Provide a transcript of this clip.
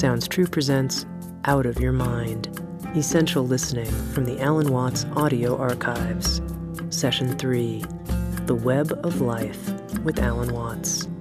Sounds True presents Out of Your Mind, Essential Listening from the Alan Watts Audio Archives. Session 3, The Web of Life with Alan Watts.